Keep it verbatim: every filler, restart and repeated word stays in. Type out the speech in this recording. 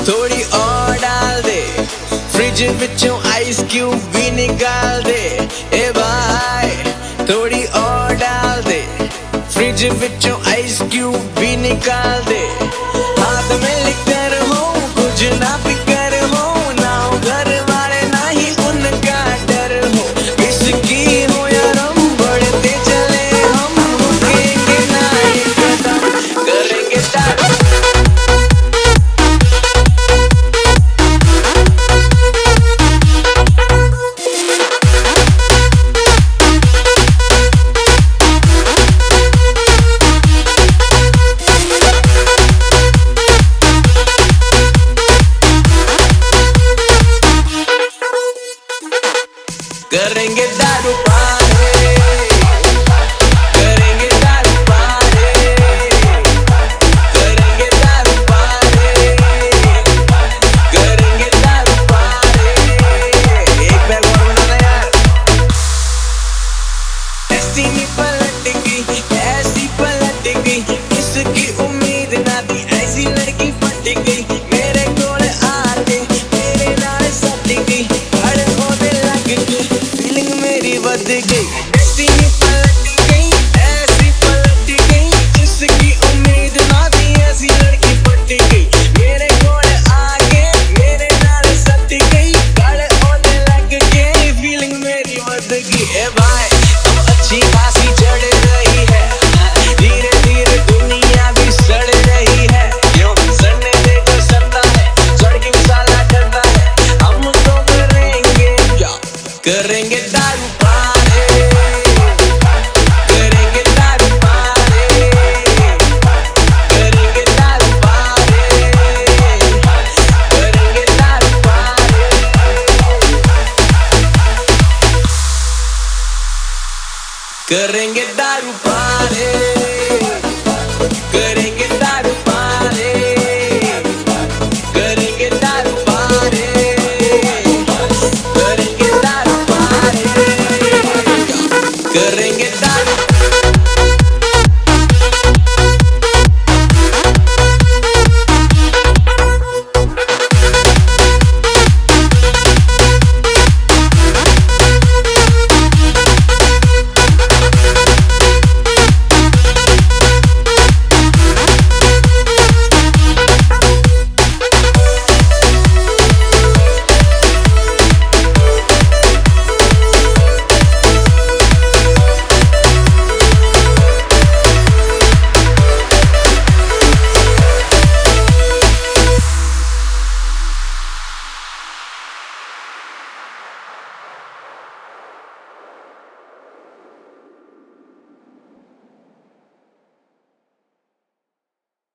थोड़ी और डाल दे, फ्रिज विचों आइस क्यूब भी निकाल दे। ए भाई थोड़ी और डाल दे, फ्रिज विचों आइस क्यूब भी निकाल दे। हाथ में लिकर हो कुछ ना फिकर हो, ना हो घर वाले ना ही उनका डर हो। किसकी हो यार हम बढ़ते चले, हम रुकेंगे ना एक कदम, करेंगे दारू। करेंगे दारू पारे, करेंगे दारू पारे, करेंगे दारू पारे, करेंगे दारू पारे। एक बैग और बनाना यार। ऐसी नहीं पलट गई, ऐसी पलट गई, इसकी उम्मीद ना थी, ऐसी लड़की फट गई। मेरे कोल आके मेरे नाल सट गई, खड़े होने लग गई, फीलिंग मेरी बद गई। ऐसी नहीं पलट गई, ऐसी पलट गई, जिसकी उम्मीद ना थी, ऐसी लड़की फट गई। मेरे कोल आके मेरे नाल सट गई, खड़े होने लग गई, फीलिंग मेरी बद गई। ए भाई तू अच्छी खासी चढ़ रही है, धीरे धीरे दुनिया भी सड़ रही है। क्यों सड़ने दे, कोई सड़ता है, सड़ के साला डरता है। हम तो करेंगे क्या, करेंगे दारू पारे, करेंगे दारू पारे, करेंगे दारू पारे, करेंगे दारू पारे, करेंगे